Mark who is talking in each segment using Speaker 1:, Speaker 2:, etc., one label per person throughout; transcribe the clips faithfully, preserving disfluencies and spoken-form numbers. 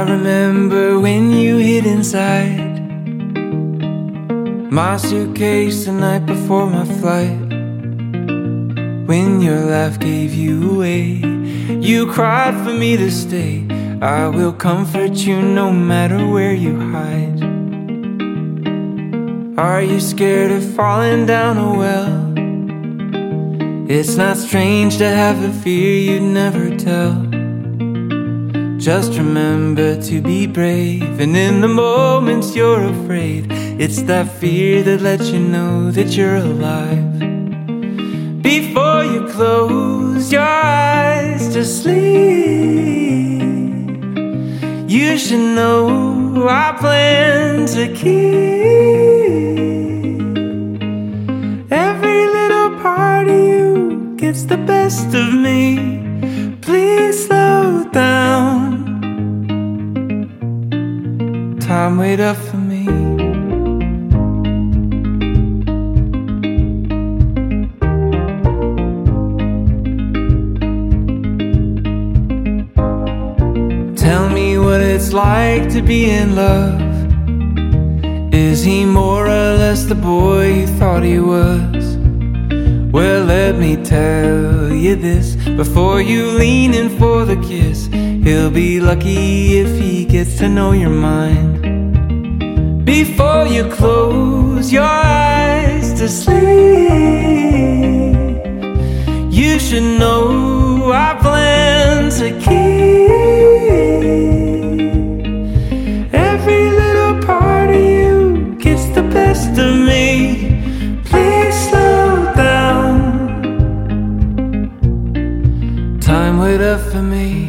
Speaker 1: remember when you hid inside my suitcase the night before my flight. When your laugh gave you away, you cried for me to stay. I will comfort you no matter where you hide. Are you scared of falling down a well? It's not strange to have a fear you'd never tell. Just remember to be brave, and in the moments you're afraid, it's that fear that lets you know that you're alive. Before you close your eyes to sleep, you should know I plan to keep every little part of you gets the best of me. Please slow down. Time wait up for me. Tell me what it's like to be in love. Is he more or less the boy you thought he was? Well, let me tell you this before you lean in for the kiss. He'll be lucky if he gets to know your mind. Before you close your eyes to sleep, you should know I plan to keep every little part of you gets the best of me. Please slow down. Time wait up for me.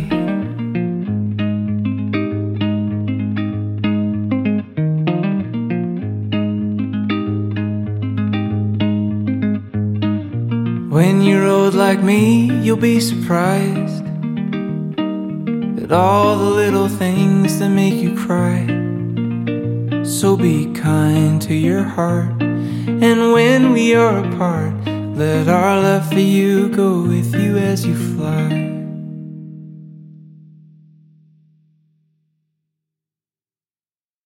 Speaker 1: When you're old like me, you'll be surprised at all the little things that make you cry. So be kind to your heart, and when we are apart, let our love for you go with you as you fly.